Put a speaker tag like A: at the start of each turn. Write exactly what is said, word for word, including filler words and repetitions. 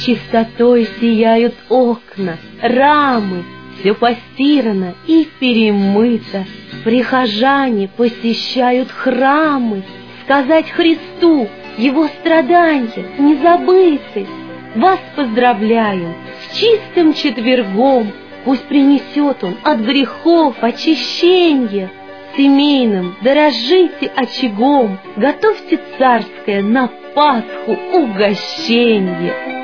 A: Чистотой сияют окна, рамы, все постирано и перемыто. Прихожане посещают храмы, сказать Христу Его страдания не забыты. Вас поздравляю с чистым четвергом, пусть принесет он от грехов очищение. Семейным дорожите очагом, готовьте царское на Пасху угощенье.